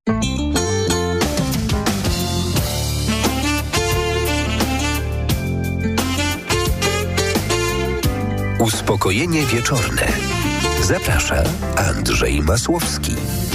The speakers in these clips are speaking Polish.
Uspokojenie wieczorne. Zaprasza Andrzej Masłowski.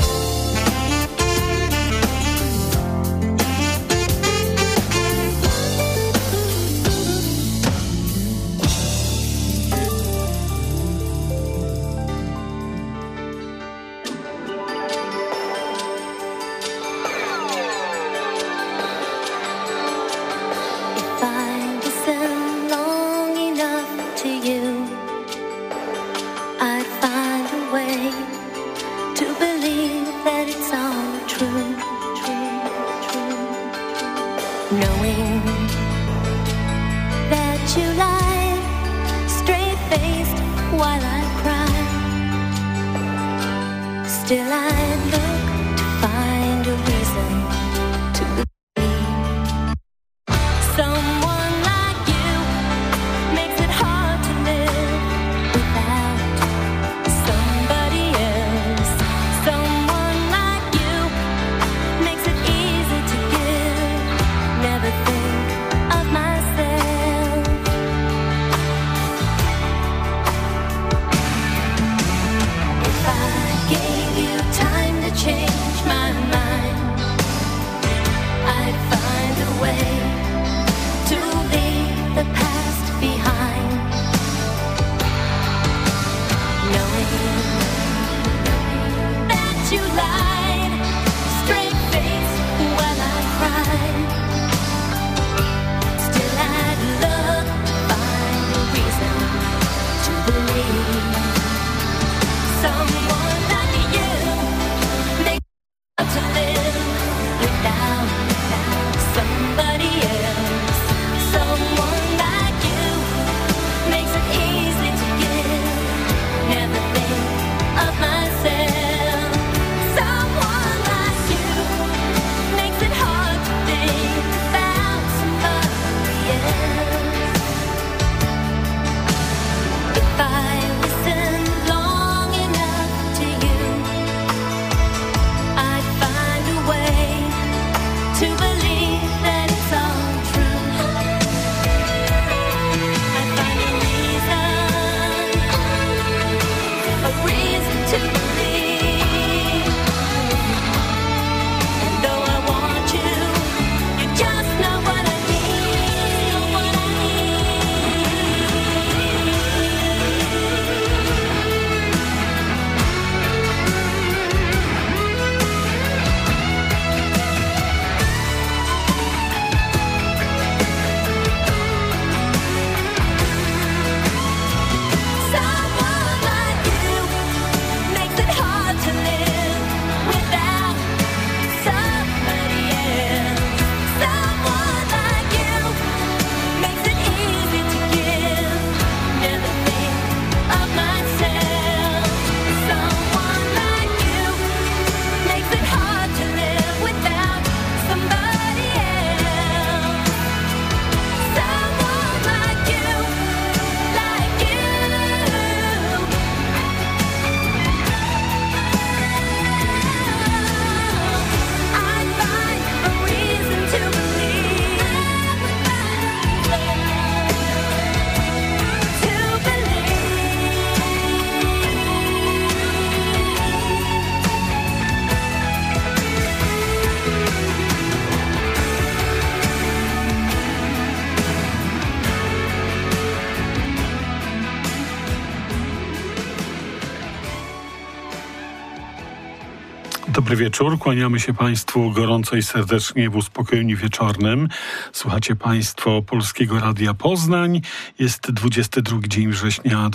Dobry wieczór, kłaniamy się Państwu gorąco i serdecznie w uspokojeniu wieczornym. Słuchacie Państwo Polskiego Radia Poznań. Jest 22 dzień września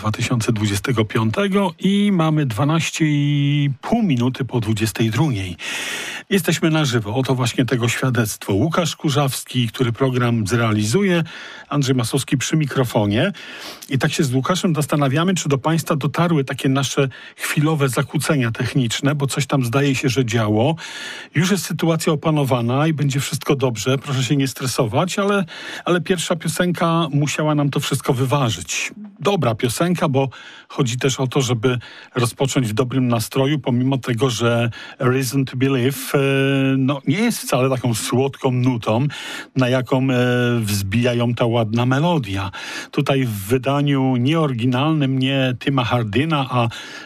2025 i mamy 12,5 minuty po 22. Jesteśmy na żywo. Oto właśnie tego świadectwo. Łukasz Kurzawski, który program zrealizuje, Andrzej Masłowski przy mikrofonie. I tak się z Łukaszem zastanawiamy, czy do Państwa dotarły takie nasze chwilowe zakłócenia techniczne, bo coś tam zdaje się, że działo. Już jest sytuacja opanowana i będzie wszystko dobrze. Proszę się nie stresować, ale pierwsza piosenka musiała nam to wszystko wyważyć. Dobra piosenka, bo chodzi też o to, żeby rozpocząć w dobrym nastroju, pomimo tego, że Reason to Believe no, nie jest wcale taką słodką nutą, na jaką wzbijają ta ładna melodia. Tutaj w wydaniu nie oryginalnym, nie Tima Hardina, a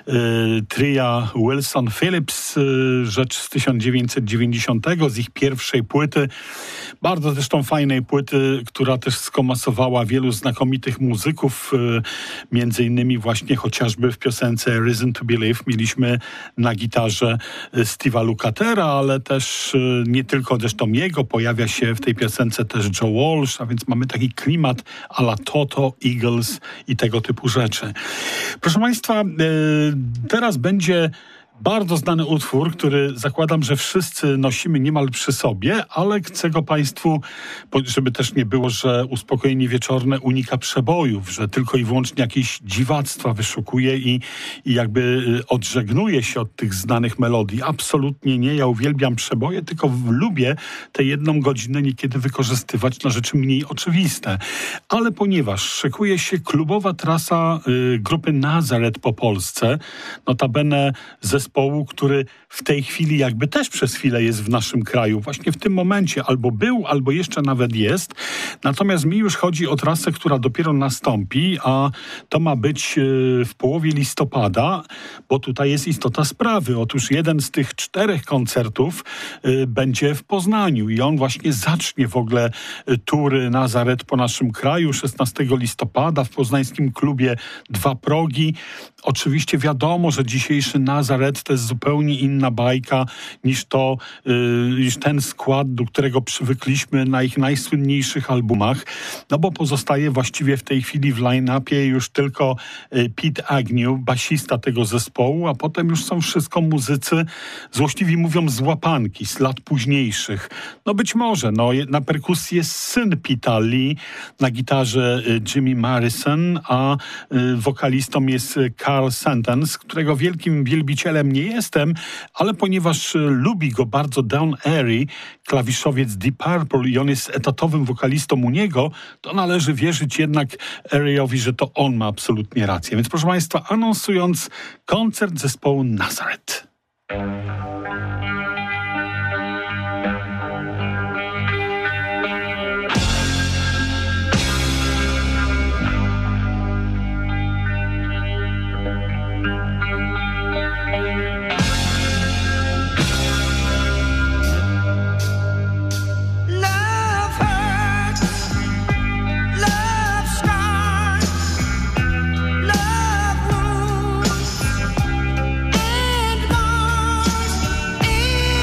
tria Wilson Phillips, rzecz z 1990, z ich pierwszej płyty. Bardzo zresztą fajnej płyty, która też skomasowała wielu znakomitych muzyków, między innymi właśnie chociażby w piosence Reason to Believe mieliśmy na gitarze Steve'a Lukatera, ale też nie tylko zresztą jego, pojawia się w tej piosence też Joe Walsh, a więc mamy taki klimat a la Toto, Eagles i tego typu rzeczy. Proszę Państwa, teraz będzie bardzo znany utwór, który zakładam, że wszyscy nosimy niemal przy sobie, ale chcę go Państwu, żeby też nie było, że uspokojenie wieczorne unika przebojów, że tylko i wyłącznie jakieś dziwactwa wyszukuje i jakby odżegnuje się od tych znanych melodii. Absolutnie nie. Ja uwielbiam przeboje, tylko lubię tę 1 godzinę niekiedy wykorzystywać na rzeczy mniej oczywiste. Ale ponieważ szykuje się klubowa trasa grupy Nazareth po Polsce, notabene zespołu, który w tej chwili jakby też przez chwilę jest w naszym kraju. Właśnie w tym momencie albo był, albo jeszcze nawet jest. Natomiast mi już chodzi o trasę, która dopiero nastąpi, a to ma być w połowie listopada, bo tutaj jest istota sprawy. Otóż jeden z tych 4 koncertów będzie w Poznaniu i on właśnie zacznie w ogóle tury Nazareth po naszym kraju 16 listopada w poznańskim klubie 2 Progi. Oczywiście wiadomo, że dzisiejszy Nazareth to jest zupełnie inna bajka niż ten skład, do którego przywykliśmy na ich najsłynniejszych albumach, no bo pozostaje właściwie w tej chwili w line-upie już tylko Pete Agnew, basista tego zespołu, a potem już są wszystko muzycy, złośliwi mówią, z łapanki, z lat późniejszych. No być może, na perkusji jest syn Pete'a Lee, na gitarze Jimmy Morrison, a wokalistą jest Carl Sentence, którego wielkim wielbicielem nie jestem, ale ponieważ lubi go bardzo Don Airey, klawiszowiec Deep Purple, i on jest etatowym wokalistą u niego, to należy wierzyć jednak Aireyowi, że to on ma absolutnie rację. Więc proszę Państwa, anonsując koncert zespołu Nazareth. Love wounds and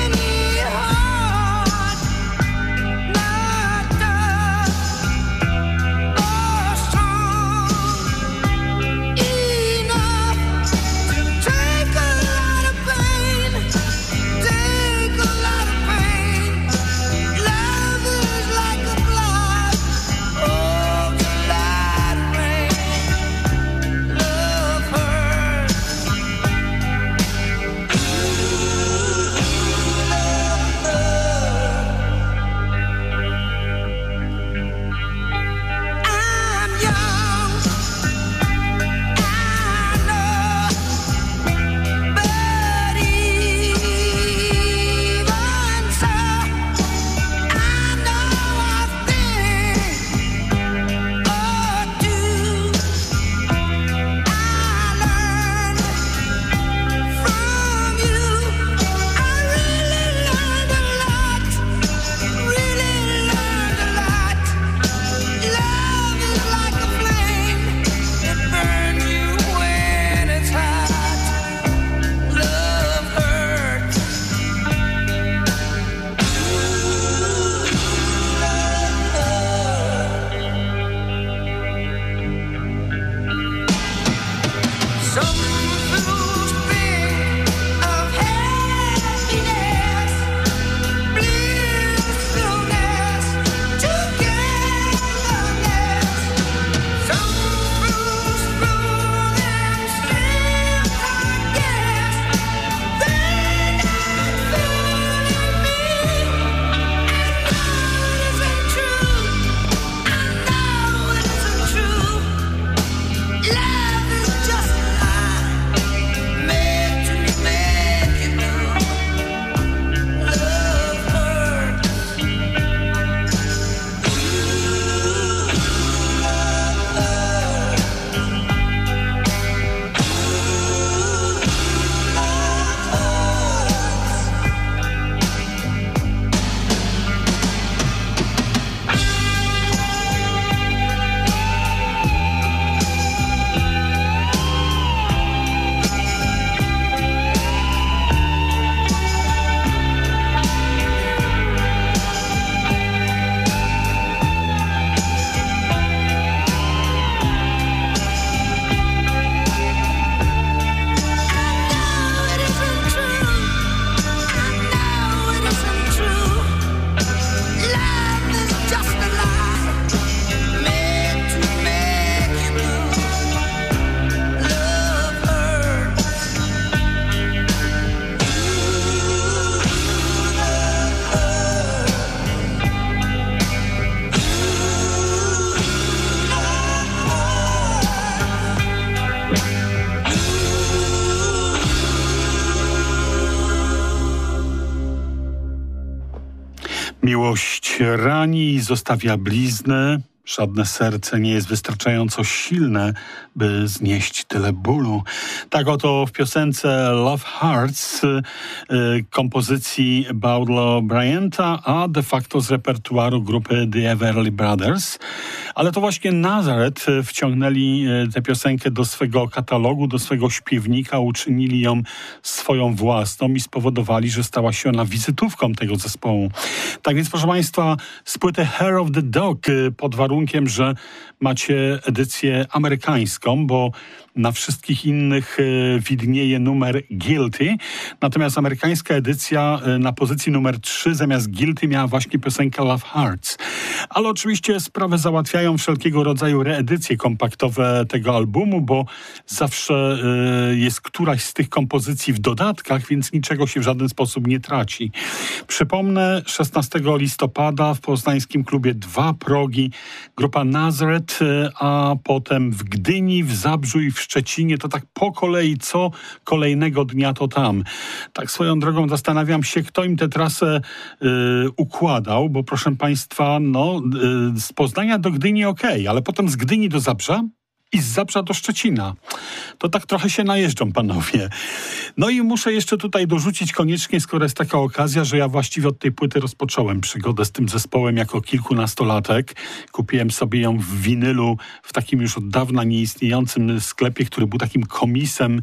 Miłość rani i zostawia bliznę. Żadne serce nie jest wystarczająco silne, by znieść tyle bólu. Tak oto w piosence Love Hearts kompozycji Bowdla Bryanta, a de facto z repertuaru grupy The Everly Brothers. Ale to właśnie Nazareth wciągnęli tę piosenkę do swego katalogu, do swego śpiewnika, uczynili ją swoją własną i spowodowali, że stała się ona wizytówką tego zespołu. Tak więc, proszę Państwa, z płyty Hair of the Dog pod warunkiem, że macie edycję amerykańską, bo na wszystkich innych widnieje numer Guilty. Natomiast amerykańska edycja na pozycji numer 3 zamiast Guilty miała właśnie piosenkę Love Hearts. Ale oczywiście sprawę załatwiają wszelkiego rodzaju reedycje kompaktowe tego albumu, bo zawsze jest któraś z tych kompozycji w dodatkach, więc niczego się w żaden sposób nie traci. Przypomnę, 16 listopada w poznańskim klubie Dwa Progi grupa Nazareth, a potem w Gdyni, w Zabrzu i w Szczecinie, to tak po kolei, co kolejnego dnia to tam. Tak swoją drogą zastanawiam się, kto im tę trasę układał, bo proszę Państwa, z Poznania do Gdyni okej, ale potem z Gdyni do Zabrza i z Zabrza do Szczecina. To tak trochę się najeżdżą panowie. No i muszę jeszcze tutaj dorzucić koniecznie, skoro jest taka okazja, że ja właściwie od tej płyty rozpocząłem przygodę z tym zespołem jako kilkunastolatek. Kupiłem sobie ją w winylu w takim już od dawna nieistniejącym sklepie, który był takim komisem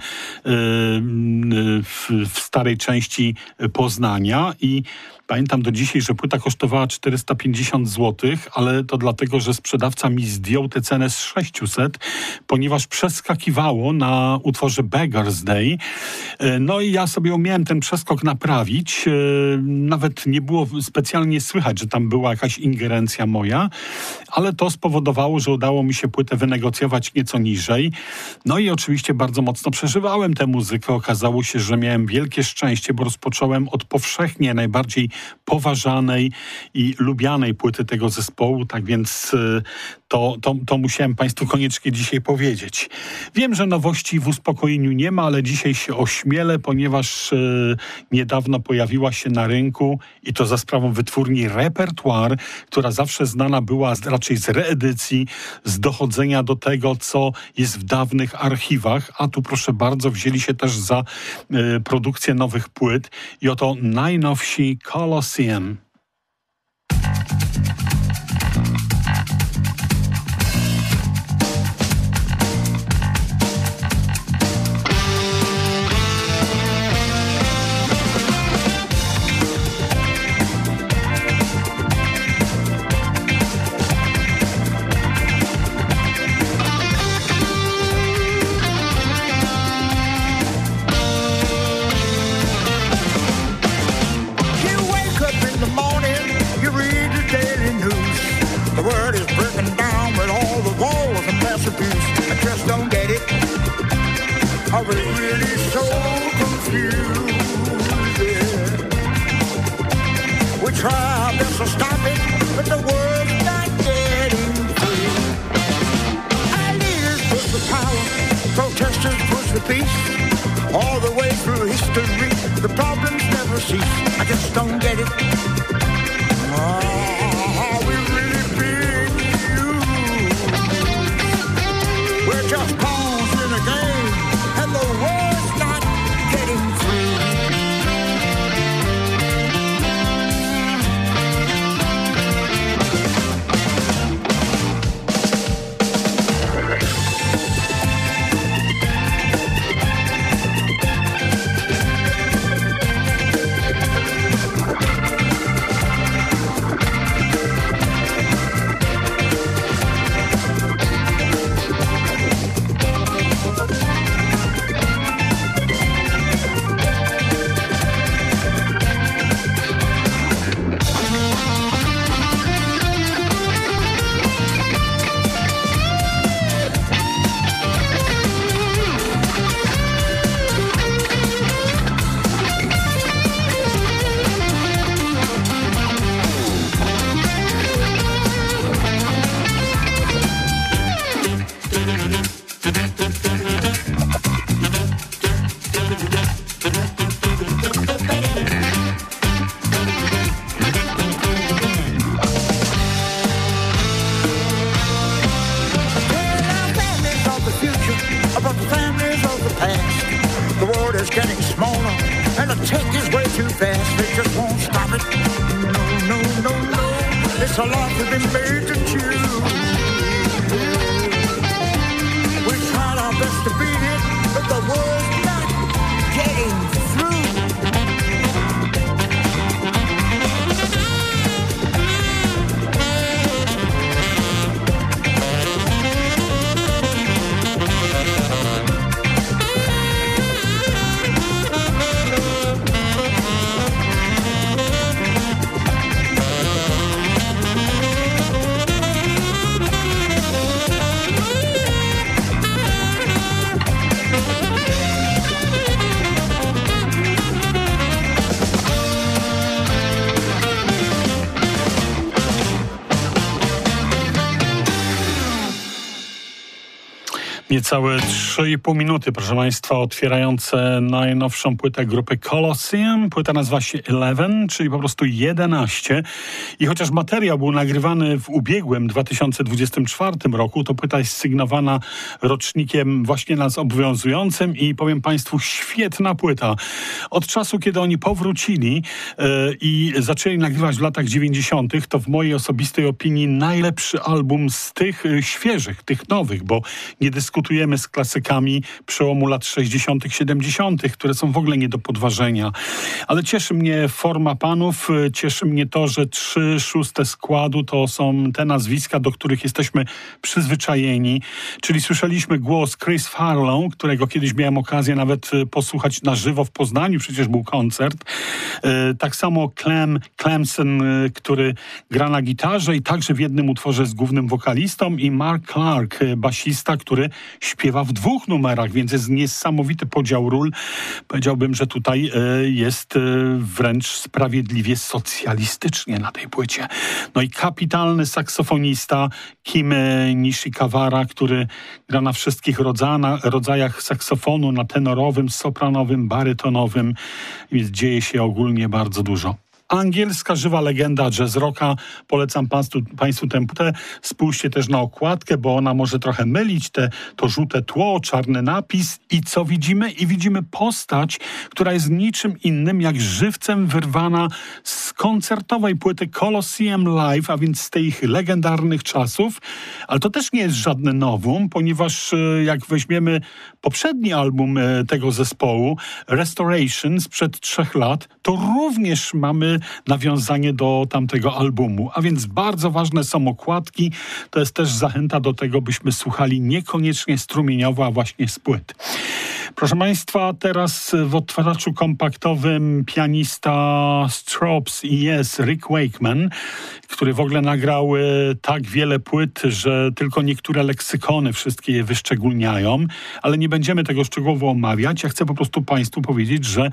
w starej części Poznania i pamiętam do dzisiaj, że płyta kosztowała 450 zł, ale to dlatego, że sprzedawca mi zdjął tę cenę z 600, ponieważ przeskakiwało na utworze Beggar's Day. No i ja sobie umiałem ten przeskok naprawić. Nawet nie było specjalnie słychać, że tam była jakaś ingerencja moja, ale to spowodowało, że udało mi się płytę wynegocjować nieco niżej. No i oczywiście bardzo mocno przeżywałem tę muzykę. Okazało się, że miałem wielkie szczęście, bo rozpocząłem od powszechnie najbardziej poważanej i lubianej płyty tego zespołu, tak więc to musiałem Państwu koniecznie dzisiaj powiedzieć. Wiem, że nowości w uspokojeniu nie ma, ale dzisiaj się ośmielę, ponieważ niedawno pojawiła się na rynku i to za sprawą wytwórni Repertoire, która zawsze znana była raczej z reedycji, z dochodzenia do tego, co jest w dawnych archiwach, a tu proszę bardzo, wzięli się też za produkcję nowych płyt i oto najnowsi Colosseum. I was really so confused, yeah. We try our best to stop it, but the word's not getting through. Our leaders push the power, protesters push the peace. All the way through history, the problems never cease. I just don't get it. Oh, we really being used. We're just pawns in a game, and the word's not getting through. stop it. No, no, no, no. It's a life we've been made to choose. We tried our best to beat it, but the world's not getting through. Niecałe 3,5 minuty, proszę Państwa, otwierające najnowszą płytę grupy Colosseum. Płyta nazywa się 11, czyli po prostu 11. I chociaż materiał był nagrywany w ubiegłym 2024 roku, to płyta jest sygnowana rocznikiem właśnie nas obowiązującym i powiem Państwu, świetna płyta. Od czasu, kiedy oni powrócili i zaczęli nagrywać w latach 90., to w mojej osobistej opinii najlepszy album z tych świeżych, tych nowych, bo nie dyskutujemy z klasykami przełomu lat 60., 70., które są w ogóle nie do podważenia. Ale cieszy mnie forma panów, cieszy mnie to, że 3/6 składu to są te nazwiska, do których jesteśmy przyzwyczajeni. Czyli słyszeliśmy głos Chris Farlow, którego kiedyś miałem okazję nawet posłuchać na żywo w Poznaniu, przecież był koncert. Tak samo Clemson, który gra na gitarze i także w jednym utworze z głównym wokalistą, i Mark Clark, basista, który śpiewa w 2 numerach, więc jest niesamowity podział ról. Powiedziałbym, że tutaj jest wręcz sprawiedliwie socjalistycznie na tej płycie. No i kapitalny saksofonista Kim Nishikawara, który gra na wszystkich rodzajach saksofonu, na tenorowym, sopranowym, barytonowym, więc dzieje się ogólnie bardzo dużo. Angielska żywa legenda jazz rocka. Polecam Państwu tę płytę. Spójrzcie też na okładkę, bo ona może trochę mylić to żółte tło, czarny napis. I co widzimy? I widzimy postać, która jest niczym innym jak żywcem wyrwana z koncertowej płyty Colosseum Live, a więc z tych legendarnych czasów. Ale to też nie jest żadne nowum, ponieważ jak weźmiemy poprzedni album tego zespołu, Restoration sprzed 3 lat, to również mamy nawiązanie do tamtego albumu. A więc bardzo ważne są okładki. To jest też zachęta do tego, byśmy słuchali niekoniecznie strumieniowo, a właśnie z płyt. Proszę Państwa, teraz w odtwarzaczu kompaktowym pianista Stropes i Rick Wakeman, który w ogóle nagrał tak wiele płyt, że tylko niektóre leksykony wszystkie je wyszczególniają, ale nie będziemy tego szczegółowo omawiać. Ja chcę po prostu Państwu powiedzieć, że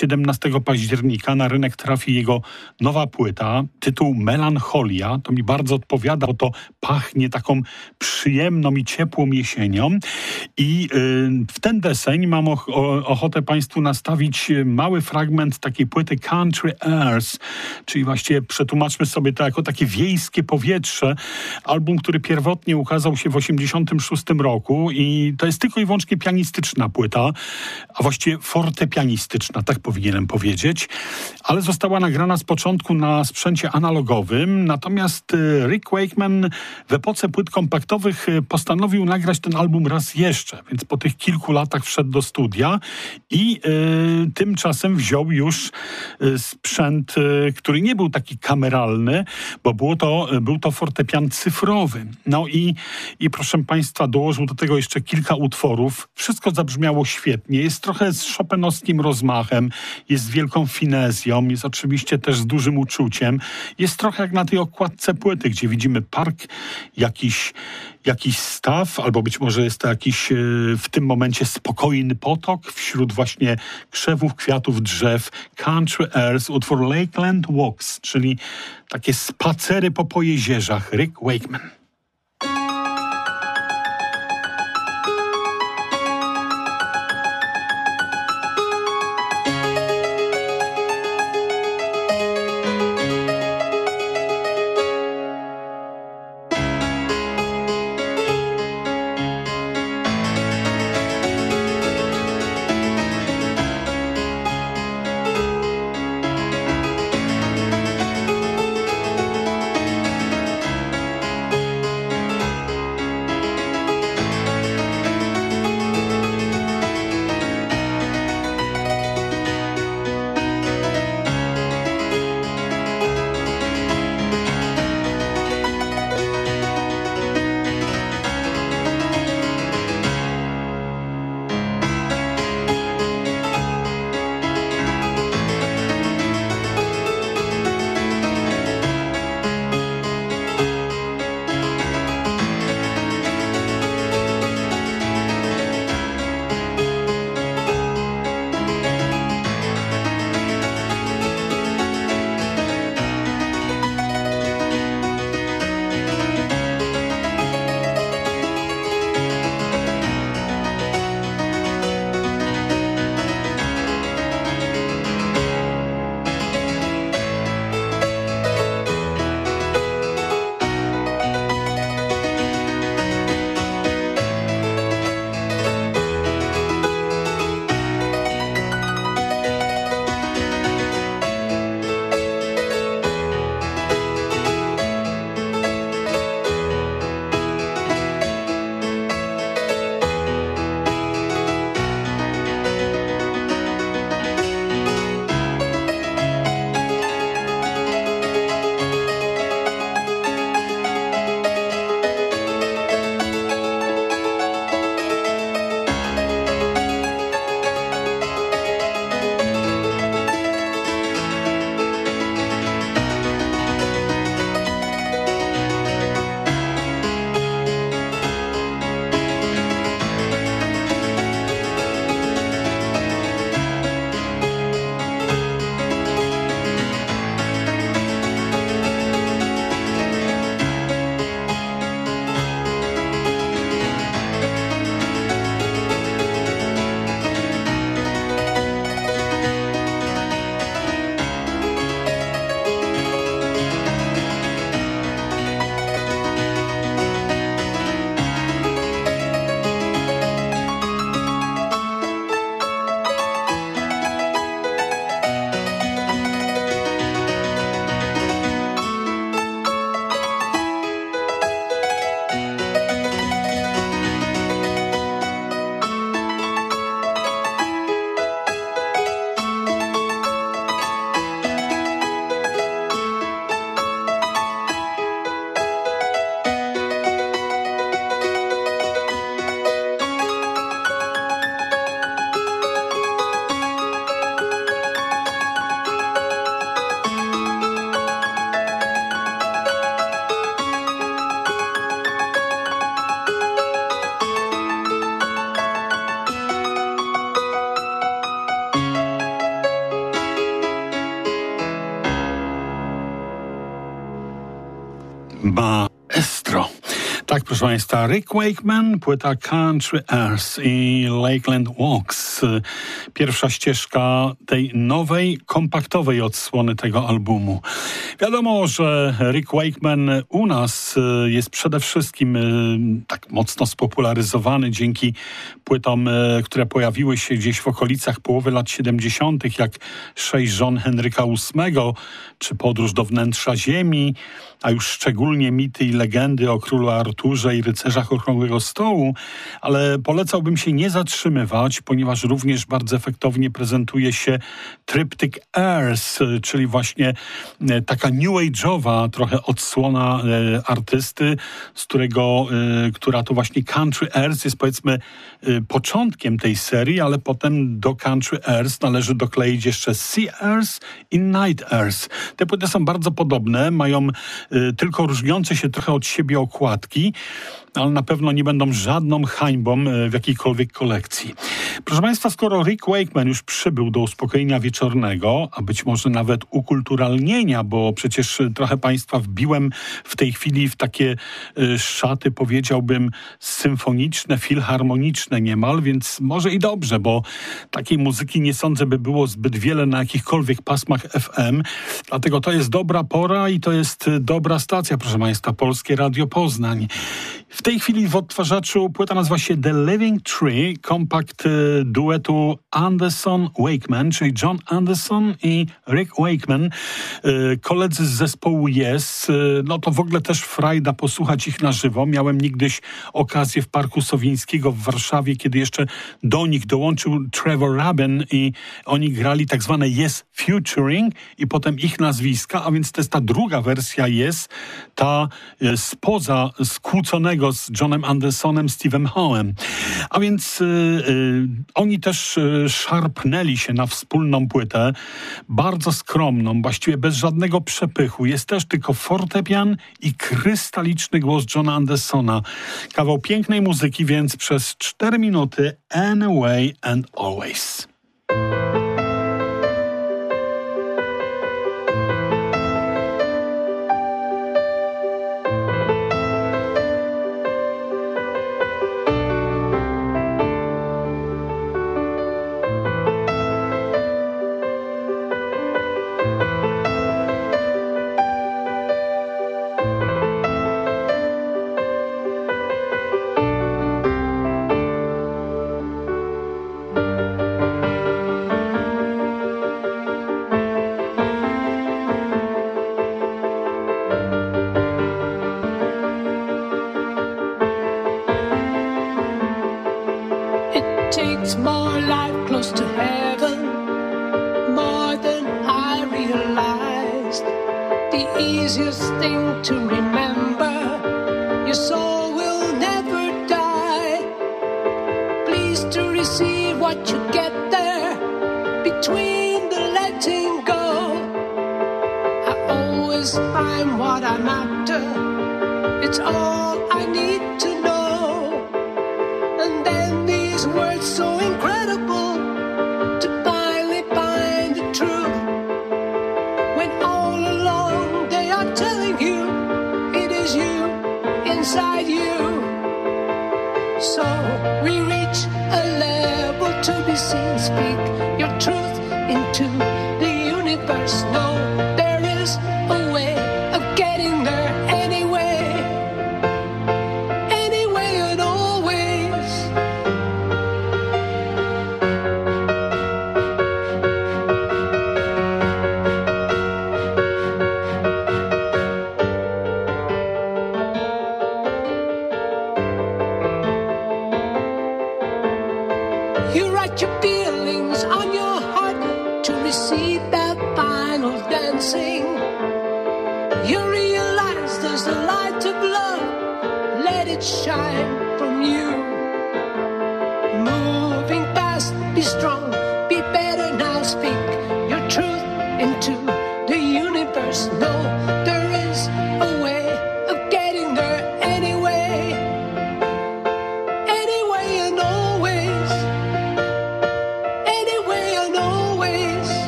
17 października na rynek trafi jego nowa płyta, tytuł Melancholia. To mi bardzo odpowiada, bo to pachnie taką przyjemną i ciepłą jesienią. I w ten deseń mam ochotę Państwu nastawić mały fragment takiej płyty Country Airs, czyli właściwie przetłumaczmy sobie to jako takie wiejskie powietrze. Album, który pierwotnie ukazał się w 1986 roku i to jest tylko i wyłącznie pianistyczna płyta, a właściwie fortepianistyczna, tak powinienem powiedzieć, ale została nagrana z początku na sprzęcie analogowym, natomiast Rick Wakeman w epoce płyt kompaktowych postanowił nagrać ten album raz jeszcze, więc po tych kilku latach wszedł do studia i tymczasem wziął już sprzęt, który nie był taki kameralny, bo był to fortepian cyfrowy. No i proszę Państwa, dołożył do tego jeszcze kilka utworów. Wszystko zabrzmiało świetnie. Jest trochę z chopinowskim rozmachem, jest z wielką finezją, jest oczywiście też z dużym uczuciem. Jest trochę jak na tej okładce płyty, gdzie widzimy park, jakiś staw, albo być może jest to jakiś w tym momencie spokojny potok wśród właśnie krzewów, kwiatów, drzew. Country Airs, utwór Lakeland Walks, czyli takie spacery po jezierzach. Rick Wakeman. Maestro. Tak, proszę Państwa, Rick Wakeman, płyta Country Earth i Lakeland Walks. Pierwsza ścieżka tej nowej, kompaktowej odsłony tego albumu. Wiadomo, że Rick Wakeman u nas jest przede wszystkim tak mocno spopularyzowany dzięki płytom, które pojawiły się gdzieś w okolicach połowy lat 70., jak 6 żon Henryka VIII, czy Podróż do wnętrza ziemi, a już szczególnie mity i legendy o królu Arturze i rycerzach Okrągłego Stołu, ale polecałbym się nie zatrzymywać, ponieważ również bardzo efektownie prezentuje się Triptych Earth, czyli właśnie taka new age'owa trochę odsłona artysty, która to właśnie Country Earth jest powiedzmy początkiem tej serii, ale potem do Country Earth należy dokleić jeszcze Sea Earth i Night Earth. Te płyty są bardzo podobne, mają tylko różniące się trochę od siebie okładki, ale na pewno nie będą żadną hańbą w jakiejkolwiek kolekcji. Proszę Państwa, skoro Rick Wakeman już przybył do uspokojenia wieczornego, a być może nawet ukulturalnienia, bo przecież trochę Państwa wbiłem w tej chwili w takie szaty, powiedziałbym, symfoniczne, filharmoniczne niemal, więc może i dobrze, bo takiej muzyki nie sądzę, by było zbyt wiele na jakichkolwiek pasmach FM, dlatego to jest dobra pora i to jest dobra stacja, proszę Państwa, Polskie Radio Poznań. W tej chwili w odtwarzaczu płyta nazywa się The Living Tree, kompakt duetu Anderson-Wakeman, czyli John Anderson i Rick Wakeman, koledzy z zespołu Yes. No to w ogóle też frajda posłuchać ich na żywo. Miałem niegdyś okazję w Parku Sowińskiego w Warszawie, kiedy jeszcze do nich dołączył Trevor Rabin i oni grali tak zwane Yes Featuring i potem ich nazwiska, a więc to jest ta druga wersja Yes, ta spoza skłóconego z Johnem Andersonem, Steve'em Howe'em. A więc oni też szarpnęli się na wspólną płytę, bardzo skromną, właściwie bez żadnego przepychu. Jest też tylko fortepian i krystaliczny głos Johna Andersona. Kawał pięknej muzyki, więc przez 4 minuty Anyway and Always.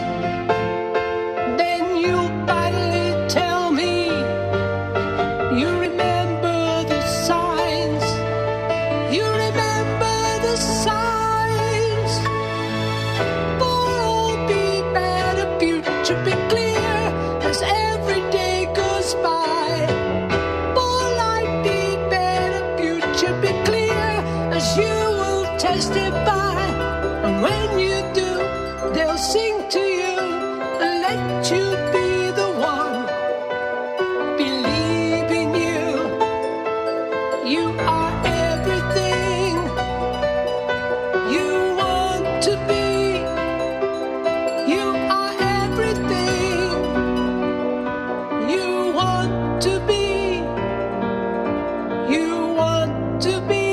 You step by, and when you do, they'll sing to you and let you be the one. Believe in you. You are everything you want to be. You are everything you want to be. You want to be.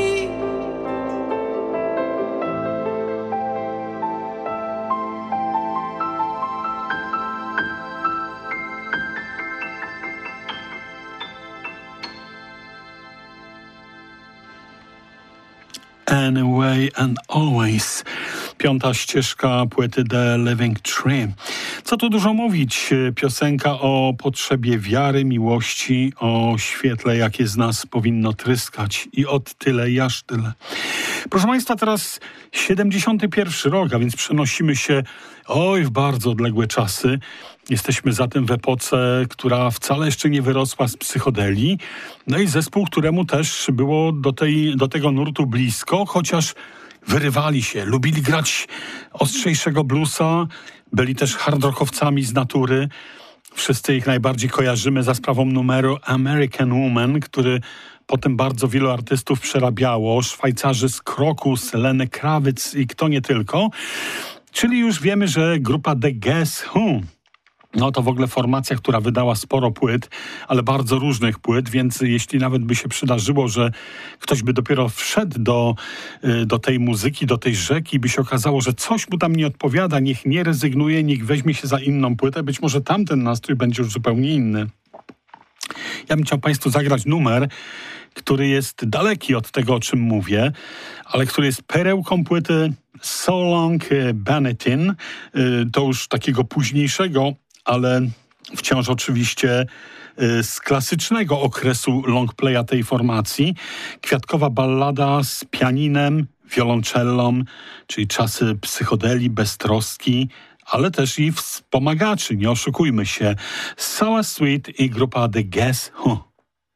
Anyway and Always. Piąta ścieżka płyty The Living Tree. Co tu dużo mówić? Piosenka o potrzebie wiary, miłości, o świetle, jakie z nas powinno tryskać. I od tyle i aż tyle. Proszę Państwa, teraz 71 rok, a więc przenosimy się w bardzo odległe czasy. Jesteśmy zatem w epoce, która wcale jeszcze nie wyrosła z psychodelii. No i zespół, któremu też było do tego nurtu blisko, chociaż wyrywali się, lubili grać ostrzejszego bluesa, byli też hard rockowcami z natury. Wszyscy ich najbardziej kojarzymy za sprawą numeru American Woman, który potem bardzo wielu artystów przerabiało. Szwajcarzy z Krokus, Lenny Kravitz i kto nie tylko. Czyli już wiemy, że grupa The Guess Who to w ogóle formacja, która wydała sporo płyt, ale bardzo różnych płyt, więc jeśli nawet by się przydarzyło, że ktoś by dopiero wszedł do tej muzyki, do tej rzeki, by się okazało, że coś mu tam nie odpowiada, niech nie rezygnuje, niech weźmie się za inną płytę, być może tamten nastrój będzie już zupełnie inny. Ja bym chciał Państwu zagrać numer, który jest daleki od tego, o czym mówię, ale który jest perełką płyty So Long Bannatyne, to już takiego późniejszego, ale wciąż oczywiście z klasycznego okresu longplaya tej formacji. Kwiatkowa ballada z pianinem, wioloncellą, czyli czasy psychodelii, beztroski, ale też i wspomagaczy, nie oszukujmy się. Sour Sweet i grupa The Guess Who.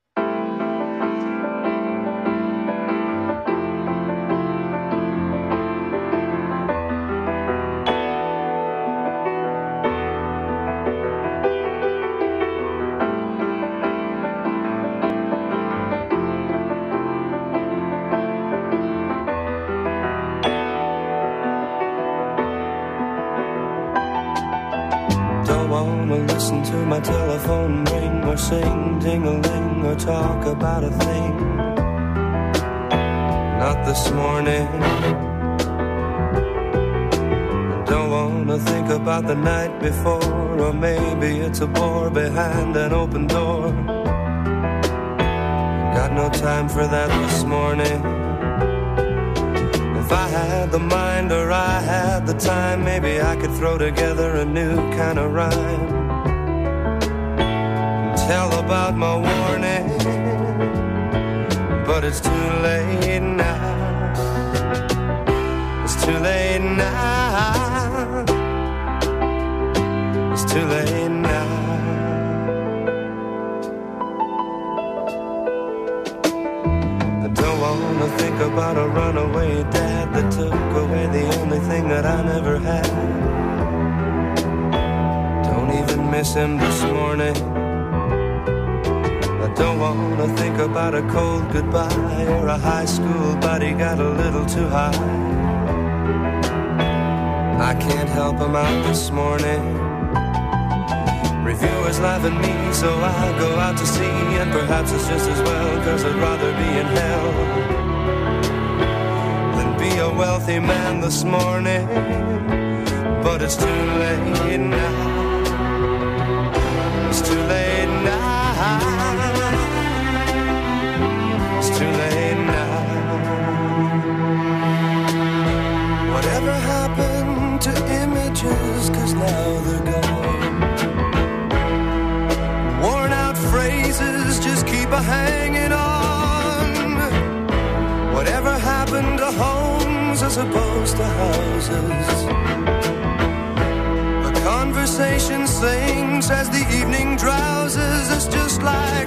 Listen to my telephone ring or sing ding-a-ling or talk about a thing. Not this morning. I don't wanna think about the night before, or maybe it's a bore behind an open door. Got no time for that this morning. If I had the mind or I had the time, maybe I could throw together a new kind of rhyme. Tell about my warning, but it's too late now. It's too late now. It's too late now. I don't wanna think about a runaway dad that took away the only thing that I never had. Don't even miss him this morning. Don't wanna think about a cold goodbye or a high school buddy got a little too high. I can't help him out this morning. Reviewers laugh at me, so I go out to see, and perhaps it's just as well, 'cause I'd rather be in hell than be a wealthy man this morning. But it's too late now. It's too late now. Too late now. Whatever happened to images, 'cause now they're gone. Worn out phrases just keep a-hanging on. Whatever happened to homes as opposed to houses? The conversation sings as the evening drowses. It's just like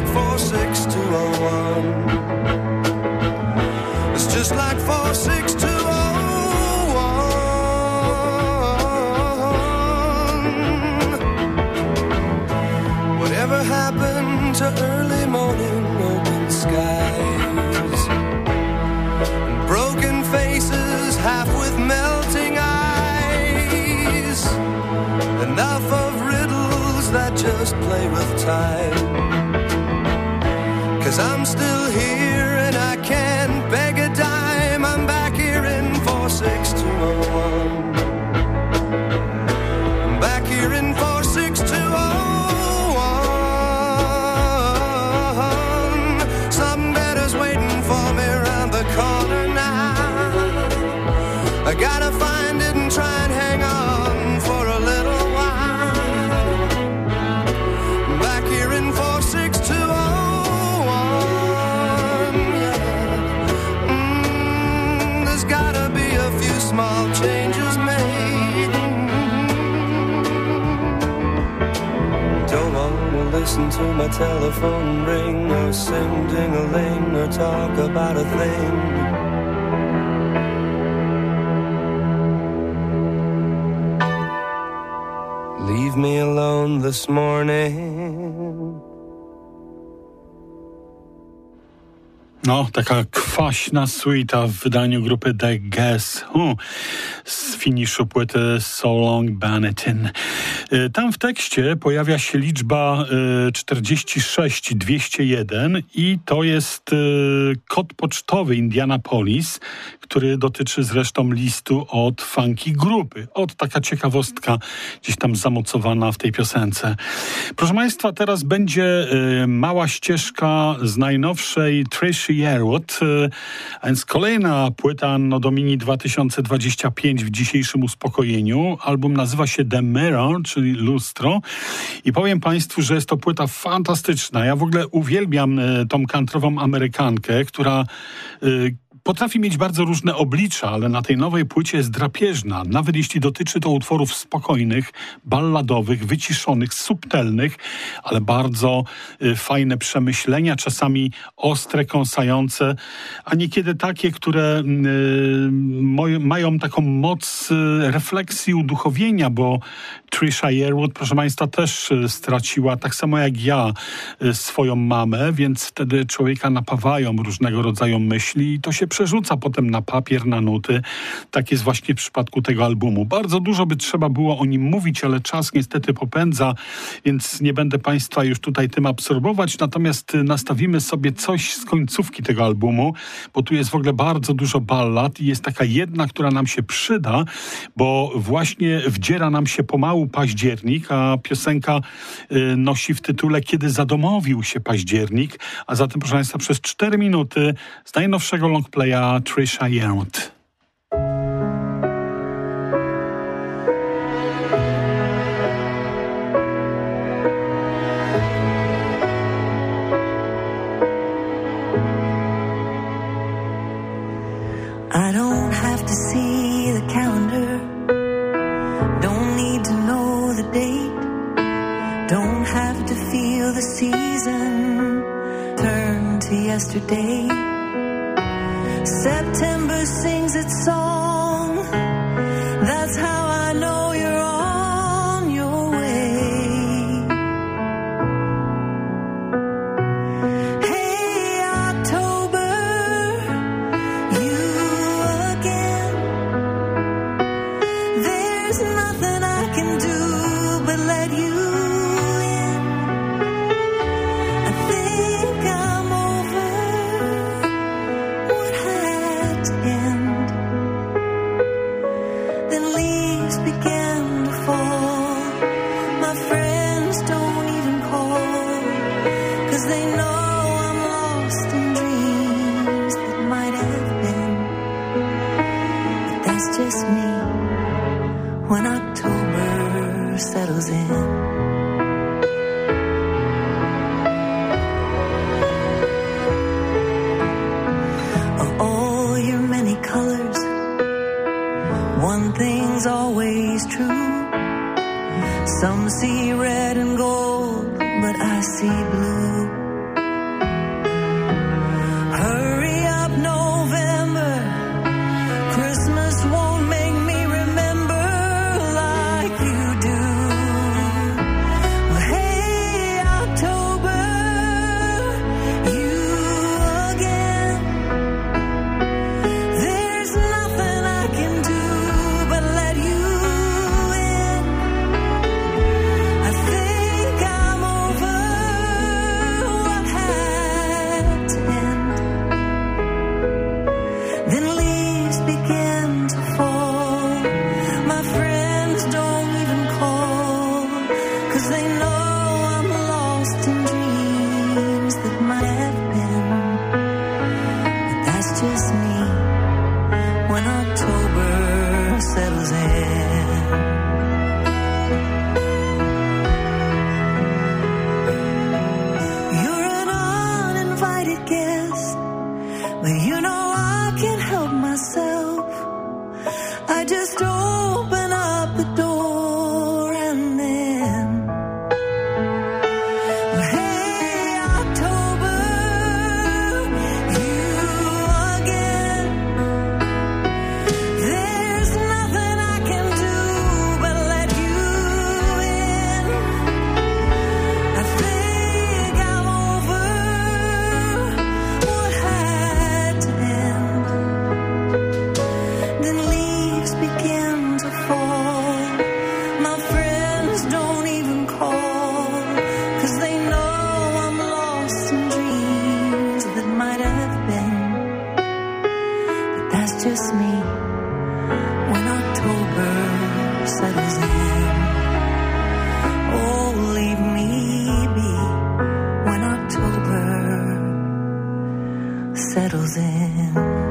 46201. It's just like 46201. happen to early morning open skies? Broken faces, half with melting eyes. Enough of riddles that just play with time. 'Cause I'm still here and I can't beg a dime. I'm back here in 46201. I'm back here in 46201. Something better's waiting for me around the corner now. I gotta find it and try and hang on for a little while. I'm back here in 46201. Yeah. There's gotta be a few small changes made. Don't wanna listen to my telephone ring or sing ding-a-ling or talk about a thing. Leave me alone this morning. No, taka kwaśna suita w wydaniu grupy The Guess z finiszu płyty So Long Bannatyne. Tam w tekście pojawia się liczba 46201 i to jest kod pocztowy Indianapolis, który dotyczy zresztą listu od Funky Grupy. Taka ciekawostka gdzieś tam zamocowana w tej piosence. Proszę Państwa, teraz będzie mała ścieżka z najnowszej Trisha Yearwood, a więc kolejna płyta Anno Domini 2025 w dzisiejszym uspokojeniu. Album nazywa się The Mirror, czyli Lustro. I powiem Państwu, że jest to płyta fantastyczna. Ja w ogóle uwielbiam tą countryową Amerykankę, która potrafi mieć bardzo różne oblicza, ale na tej nowej płycie jest drapieżna. Nawet jeśli dotyczy to utworów spokojnych, balladowych, wyciszonych, subtelnych, ale bardzo fajne przemyślenia, czasami ostre, kąsające, a niekiedy takie, które mają taką moc refleksji, uduchowienia, bo Trisha Yearwood, proszę Państwa, też straciła, tak samo jak ja, swoją mamę, więc wtedy człowieka napawają różnego rodzaju myśli i to się przerzuca potem na papier, na nuty. Tak jest właśnie w przypadku tego albumu. Bardzo dużo by trzeba było o nim mówić, ale czas niestety popędza, więc nie będę Państwa już tutaj tym absorbować, natomiast nastawimy sobie coś z końcówki tego albumu, bo tu jest w ogóle bardzo dużo ballad i jest taka jedna, która nam się przyda, bo właśnie wdziera nam się pomału październik, a piosenka nosi w tytule Kiedy zadomowił się październik, a zatem proszę Państwa przez 4 minuty z najnowszego longplaya Trisha Yearwood. I don't have to see the calendar, don't need to know the date, don't have to feel the season turn to yesterday. September sings its song, that's how I know you're on your way. Hey October, you again. There's nothing I can do but let you in. I think I'm over what had to end. Then leaves began to fall. My friends don't even call, 'cause they know I'm lost in dreams that might have been. But that's just me when October settles in. Of all your many colors, one thing's always true. Some see red and gold, but I see blue. Hurry up, November. Christmas won't make me remember like you do. Well, hey, October. settles in.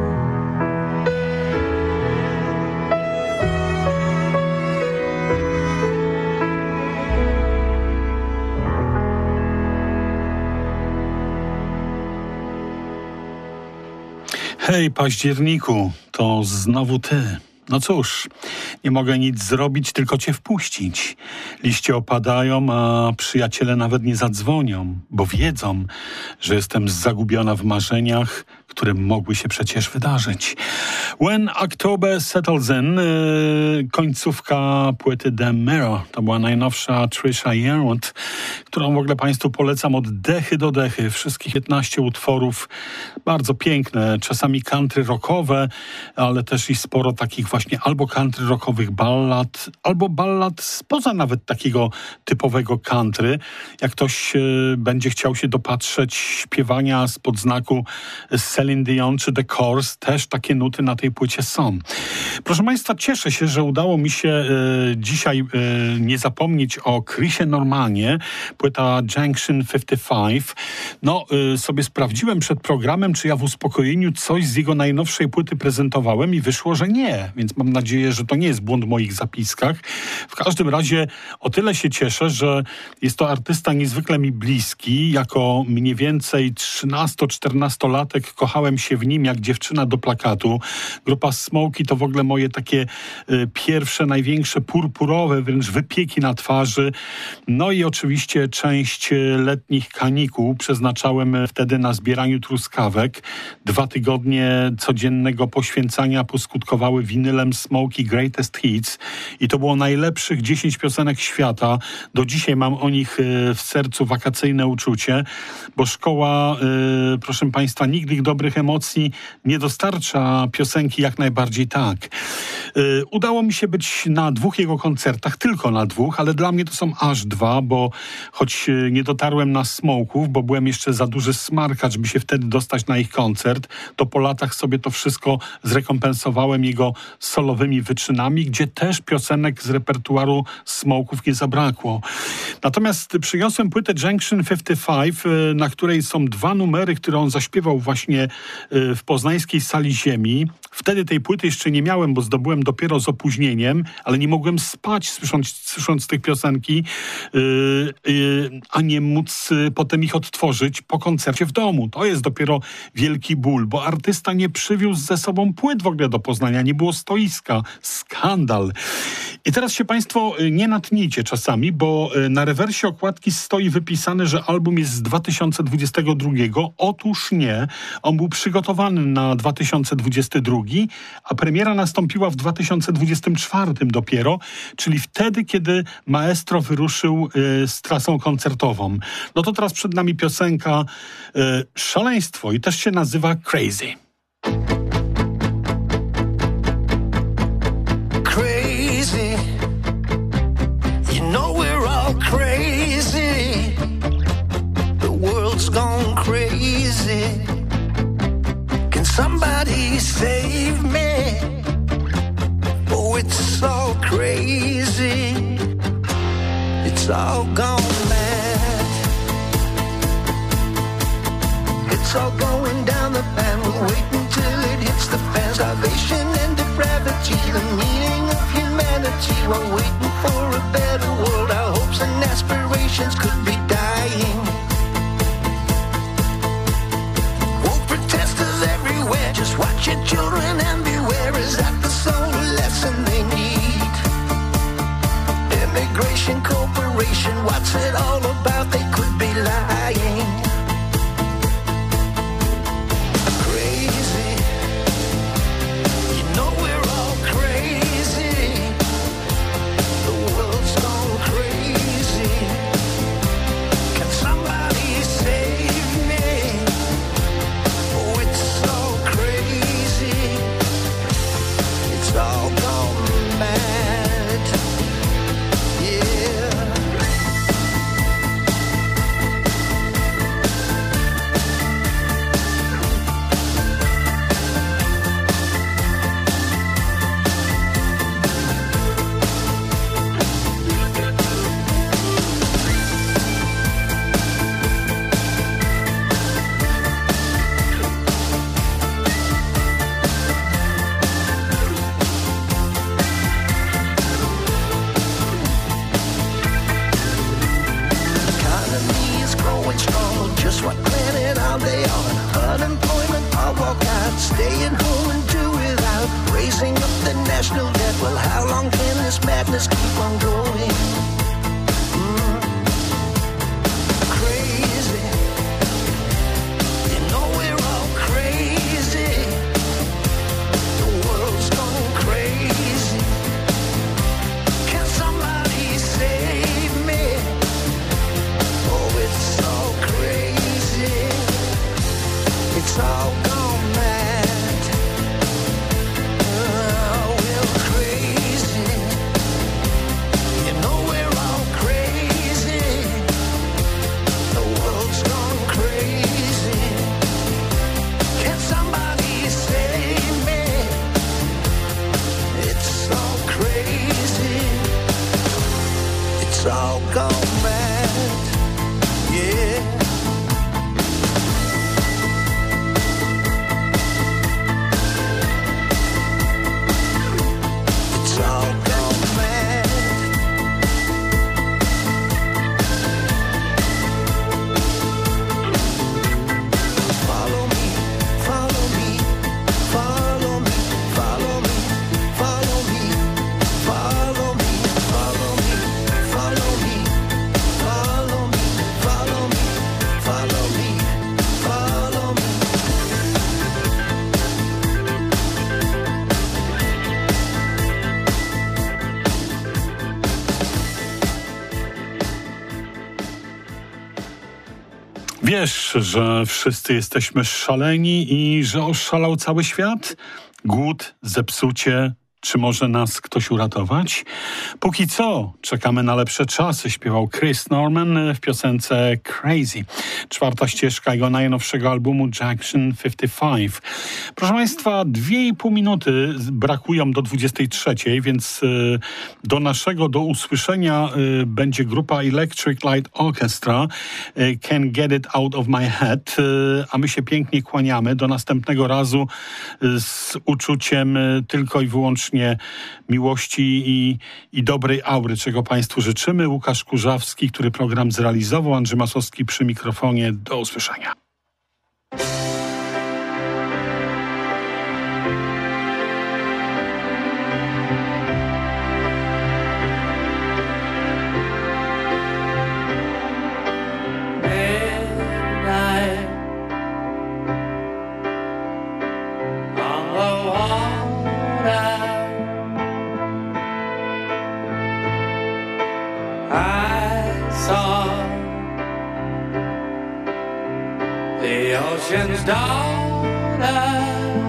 Hej, październiku, to znowu ty. No cóż, nie mogę nic zrobić, tylko cię wpuścić. Liście opadają, a przyjaciele nawet nie zadzwonią, bo wiedzą, że jestem zagubiona w marzeniach, które mogły się przecież wydarzyć. When October Settles In, końcówka płyty The Mirror. To była najnowsza Trisha Yearwood, którą w ogóle Państwu polecam od dechy do dechy. Wszystkich 15 utworów, bardzo piękne, czasami country rockowe, ale też i sporo takich właśnie albo country rockowych ballad, albo ballad spoza nawet takiego typowego country. Jak ktoś będzie chciał się dopatrzeć śpiewania spod znaku Celine Dion czy The Course, też takie nuty na tej płycie są. Proszę Państwa, cieszę się, że udało mi się dzisiaj nie zapomnieć o Chrisie Normanie, płyta Junction 55. No, sobie sprawdziłem przed programem, czy ja w uspokojeniu coś z jego najnowszej płyty prezentowałem i wyszło, że nie, więc mam nadzieję, że to nie jest błąd w moich zapiskach. W każdym razie o tyle się cieszę, że jest to artysta niezwykle mi bliski. Jako mniej więcej 13-14-latek kochałem się w nim jak dziewczyna do plakatu. Grupa Smokey to w ogóle moje takie pierwsze, największe purpurowe wręcz wypieki na twarzy. No i oczywiście część letnich kanikuł przeznaczałem wtedy na zbieraniu truskawek. 2 tygodnie codziennego poświęcania poskutkowały winylem Smokey Greatest Hits i to było najlepszych 10 piosenek świata. Do dzisiaj mam o nich w sercu wakacyjne uczucie, bo szkoła, proszę Państwa, nigdy dobrych emocji nie dostarcza, piosenki jak najbardziej tak. Udało mi się być na 2 jego koncertach, tylko na 2, ale dla mnie to są aż 2, bo choć nie dotarłem na Smoków, bo byłem jeszcze za duży smarkacz, by się wtedy dostać na ich koncert, to po latach sobie to wszystko zrekompensowałem jego solowymi wyczynami, gdzie też piosenek z repertuaru Smoków nie zabrakło. Natomiast przyniosłem płytę Junction 55, na której są 2 numery, które on zaśpiewał właśnie w poznańskiej Sali Ziemi. Wtedy tej płyty jeszcze nie miałem, bo zdobyłem dopiero z opóźnieniem, ale nie mogłem spać słysząc tych piosenki, a nie móc potem ich odtworzyć po koncercie w domu. To jest dopiero wielki ból, bo artysta nie przywiózł ze sobą płyt w ogóle do Poznania, nie było stoiska. Skandal. I teraz się Państwo nie natnijcie czasami, bo na rewersie okładki stoi wypisane, że album jest z 2022. Otóż nie. On był przygotowany na 2022, a premiera nastąpiła w 2024 dopiero, czyli wtedy, kiedy maestro wyruszył z trasą koncertową. No to teraz przed nami piosenka Szaleństwo i też się nazywa Crazy. Crazy, you know we're all crazy. The world's gone crazy. Can somebody save me? Oh, it's all crazy. It's all gone mad. It's all going down the pan. We'll wait until it hits the fan. Starvation and depravity, the meaning of humanity. While waiting for a better world, our hopes and aspirations could be dying. Woke protesters everywhere, just watch your children and beware. Is that the sole lesson they need? Immigration corporation, what's it all about? They could be lying. national debt. Well, how long can this madness keep on going? Crazy. You know we're all crazy. The world's gone crazy. Can somebody save me? Oh, it's all crazy. It's all gone mad. We're crazy. You know we're all crazy. The world's gone crazy. Can somebody save me? It's all crazy. It's all gone mad. Yeah. It's all gone mad. Follow me, follow me, follow me, follow me, follow me, follow me, follow me, follow me, follow me, follow me, follow me, follow me. Wiesz, że wszyscy jesteśmy szaleni i że oszalał cały świat? Głód, zepsucie, czy może nas ktoś uratować? Póki co czekamy na lepsze czasy, śpiewał Chris Norman w piosence Crazy. 4. ścieżka jego najnowszego albumu Jackson 55. Proszę Państwa, 2,5 minuty brakują do 23, więc do usłyszenia będzie grupa Electric Light Orchestra, Can't Get It Out of My Head, a my się pięknie kłaniamy. Do następnego razu z uczuciem tylko i wyłącznie miłości i dobrej aury, czego Państwu życzymy. Łukasz Kurzawski, który program zrealizował, Andrzej Masłowski przy mikrofonie. Do usłyszenia. Ocean's daughter